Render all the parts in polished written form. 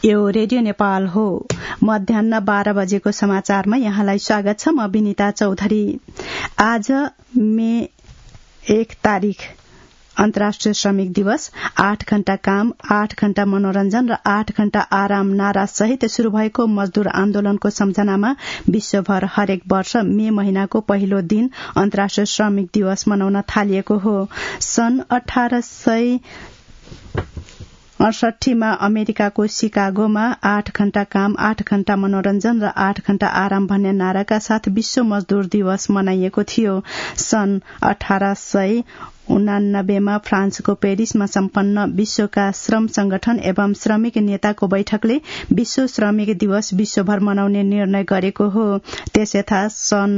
यो रेडियो नेपाल हो। मध्याह्न 12 बजेको समाचारमा यहाँलाई स्वागत छ। म विनिता चौधरी। आज मे 1 तारिख अन्तर्राष्ट्रिय श्रमिक दिवस। 8 घण्टा काम, 8 घण्टा मनोरञ्जन र 8 घण्टा आराम नारा सहित शुरू भएको मजदूर आन्दोलनको सम्झनामा विश्वभर हरेक वर्ष मे महिनाको पहिलो दिन अन्तर्राष्ट्रिय श्रमिक दिवस मनाउन थालिएको हो। सन् 1868 मा अमेरिकाको शिकागोमा 8 घण्टा काम, 8 घण्टा मनोरञ्जन र 8 घण्टा आराम भन्ने नाराका साथ विश्व मजदूर दिवस मनाइएको थियो। सन् 1889 मा फ्रान्सको पेरिसमा सम्पन्न विश्वका श्रम संगठन एवं श्रमिक नेताको बैठकले विश्व श्रमिक दिवस विश्वभर मनाउने निर्णय गरेको हो। त्यसयथा सन्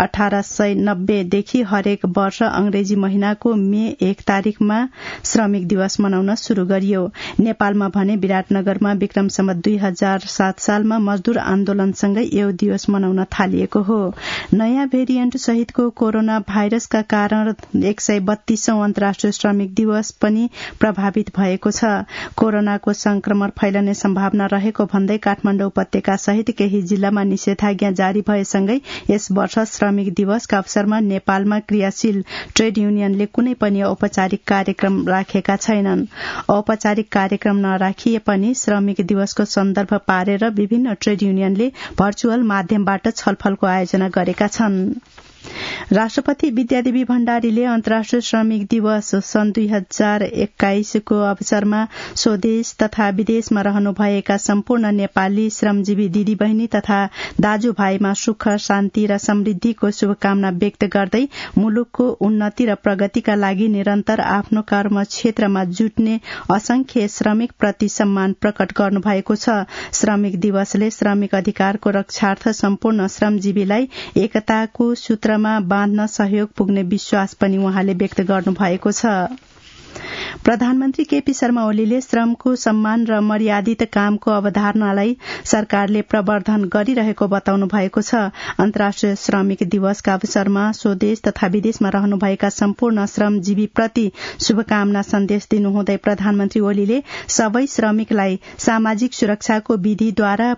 1890 देखि हरेक वर्ष अंग्रेजी महिनाको मे 1 तारिखमा श्रमिक दिवस मनाउन शुरू गरियो। नेपालमा भने विराटनगरमा विक्रम सम्वत 2007 सालमा मजदूर आन्दोलनसँगै यो दिवस मनाउन थालिएको हो। नयाँ भेरिएन्ट सहितको कोरोना भाइरसका कारण 132औं अन्तर्राष्ट्रिय श्रमिक दिवस पनि प्रभावित भएको छ। कोरोनाको संक्रमण फैलने सम्भावना रहेको भन्दै काठमाडौँ उपत्यका सहित केही जिल्लामा निषेधाज्ञा जारी भएसँगै यस वर्ष श्रमिक दिवसका अवसरमा नेपालमा क्रियाशील ट्रेड युनियनले कुनै पनि औपचारिक कार्यक्रम राखेका छैनन्। औपचारिक कार्यक्रम नराखिए पनि श्रमिक दिवसको सन्दर्भ पारेर विभिन्न ट्रेड युनियनले भर्चुअल माध्यमबाट छलफलको आयोजना गरेका छन्। राष्ट्रपति विद्यादेवी भण्डारीले अन्तर्राष्ट्रिय श्रमिक दिवस सन् 2021 को अवसरमा स्वदेश तथा विदेशमा रहनुभएका सम्पूर्ण नेपाली श्रमजीवी दिदीबहिनी तथा दाजुभाइमा सुख, शान्ति र समृद्धिको शुभकामना व्यक्त गर्दै मुलुकको उन्नति र प्रगतिका लागि निरन्तर आफ्नो कर्म क्षेत्रमा जुट्ने असंख्य श्रमिक प्रति सम्मान प्रकट गर्नुभएको छ। श्रमिक दिवसले श्रमिक अधिकारको रक्षार्थ सम्पूर्ण श्रमजीवीलाई एकताको सूत्रमा बाँध्न सहयोग पुग्ने विश्वास पनि उहाँले व्यक्त गर्नुभएको छ। प्रधानमन्त्री केपी शर्मा ओलीले श्रमको सम्मान र मर्यादित कामको अवधारणालाई सरकारले प्रवर्धन गरिरहेको बताउनु भएको छ। अन्तर्राष्ट्रिय श्रमिक दिवसका अवसरमा स्वदेश तथा विदेशमा रहनुभएका सम्पूर्ण श्रमजीवी प्रति शुभकामना सन्देश दिनुहुँदै प्रधानमन्त्री ओलीले सबै श्रमिकलाई सामाजिक सुरक्षाको विधिद्वारा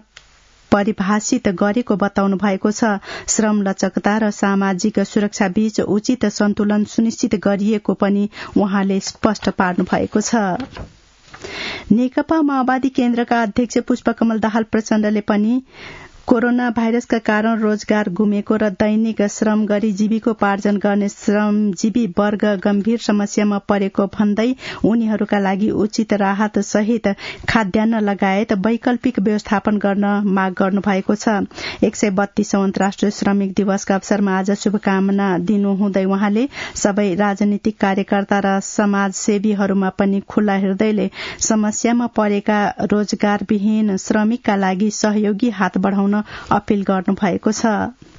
परिभाषित गरेको बताउनु भएको छ। श्रम लचकता र सामाजिक सुरक्षा बीच उचित सन्तुलन सुनिश्चित गरिएको पनि उहाँले स्पष्ट पार्नु भएको छ। नेकपा माओवादी केन्द्रका अध्यक्ष पुष्पकमल दाहाल प्रचण्डले पनि कोरोना भाइरसका कारण रोजगार गुमेको र दैनिक श्रम गरी जीविकोपार्जन गर्ने श्रमजीवी वर्ग गम्भीर समस्यामा परेको भन्दै उनीहरूका लागि उचित राहत सहित खाद्यान्न लगायत वैकल्पिक व्यवस्थापन गर्न माग गर्नु भएको छ। 132औं अन्तर्राष्ट्रिय श्रमिक दिवसका अवसरमा आज शुभकामना दिनुहुँदै उहाँले सबै राजनीतिक कार्यकर्ता र समाजसेवीहरूमा पनि खुल्ला हृदयले समस्यामा परेका रोजगारविहीन श्रमिकका लागि सहयोगी हात बढ़ाउन अपील गर्नु भएको छ।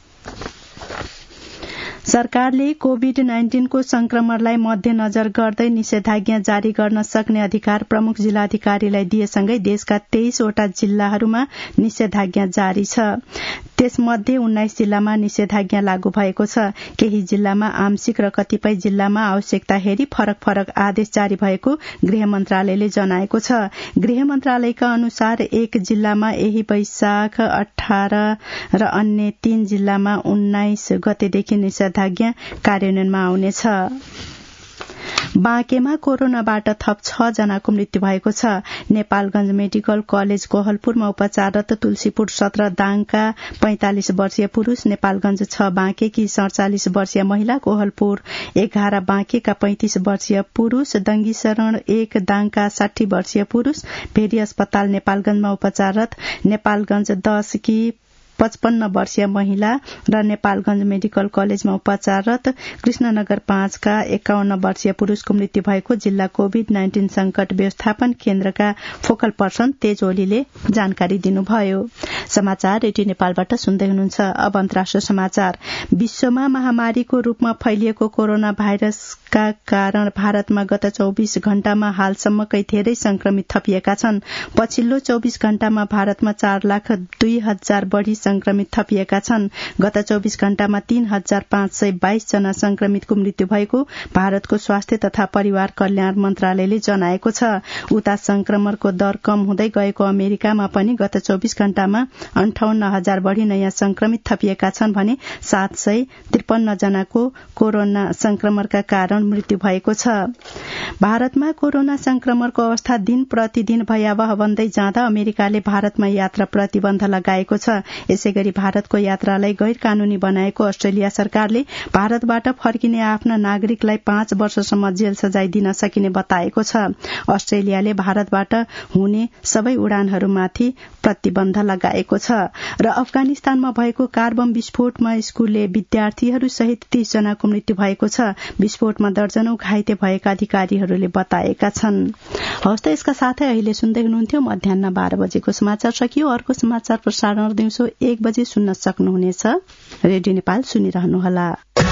सरकारले कोभिड-19 को संक्रमणलाई मध्यनजर गर्दै निषेधाज्ञा जारी गर्न सक्ने अधिकार प्रमुख जिल्लाधिकारीलाई दिएसँगै देशका 23 वटा जिल्लाहरूमा निषेधाज्ञा जारी छ। त्यसमध्ये 19 जिल्लामा निषेधाज्ञा लागू भएको छ। केही जिल्लामा आंशिक र कतिपय जिल्लामा आवश्यकता हेरी फरक फरक आदेश जारी भएको गृह मन्त्रालयले जनाएको छ। गृह मन्त्रालयका अनुसार एक जिल्लामा यही वैशाख 18 र अन्य 3 जिल्लामा 19 गतेदेखि निषेधाज्ञा कार्यान्वयनमा आउनेछ। बाँकेमा कोरोनाबाट थप 6 जनाको मृत्यु भएको छ। नेपालगंज मेडिकल कलेज कोहलपुरमा उपचाररत तुलसीपुर 17 दाङका 45 वर्षीय पुरूष, नेपालगंज 6 बाँकेकी 47 वर्षीय महिला, कोहलपुर 11 बाँकेका 35 वर्षीय पुरूष, दंगीशरण 1 दाङका 60 वर्षीय पुरूष, भेरी अस्पताल नेपालगंजमा उपचाररत नेपालगंज 10 की 55 वर्षीय महिला र नेपालगंज मेडिकल कलेजमा उपचाररत कृष्णनगर 5 का 51 वर्षीय पुरूषको मृत्यु भएको जिल्ला कोभिड-19 संकट व्यवस्थापन केन्द्रका फोकल पर्सन तेज ओलीले जानकारी दिनुभयो। समाचार रेडियो नेपालबाट सुन्दै हुनुहुन्छ। अब अन्तर्राष्ट्रिय समाचार। विश्वमा महामारीको रूपमा फैलिएको कोरोना भाइरसका कारण भारतमा गत 24 घण्टामा हालसम्मकै धेरै संक्रमित थपिएका छन्। पछिल्लो 24 घण्टामा भारतमा 4,02,000 बढ़ी संक्रमित थपिएका छन्। गत 24 घण्टामा 3,522 जना संक्रमितको मृत्यु भएको भारतको स्वास्थ्य तथा परिवार कल्याण मन्त्रालयले जनाएको छ। उता संक्रमणको दर कम हुँदै गएको अमेरिकामा पनि गत 24 घण्टामा 58,000 बढ़ी नयाँ संक्रमित थपिएका छन् भने 753 जनाको कोरोना संक्रमणका कारण मृत्यु भएको छ। भारतमा कोरोना संक्रमणको अवस्था दिन प्रतिदिन भयावह बन्दै जाँदा अमेरिकाले भारतमा यात्रा प्रतिबन्ध लगाएको छ। यसैगरी भारतको यात्रालाई गैर कानूनी बनाएको अस्ट्रेलिया सरकारले भारतबाट फर्किने आफ्ना नागरिकलाई 5 वर्षसम्म जेल सजाय दिन सकिने बताएको छ। अस्ट्रेलियाले भारतबाट हुने सबै उडानहरूमाथि प्रतिबन्ध लगाएको छ। र अफगानिस्तानमा भएको कार बम विस्फोटमा स्कूलले विद्यार्थीहरू सहित 30 जनाको मृत्यु भएको छ। विस्फोटमा दर्जनौं घाइते भएका अधिकारीहरूले बताएका छन्। हवस् त यसका साथै अहिले सुन्दै हुनुहुन्थ्यो मध्याह्न 12 बजेको समाचार सकियो। अर्को समाचार प्रसारण दिउँसो 1 बजे सुन्न सक्नुहुनेछ। रेडियो नेपाल सुनिरहनुहोला।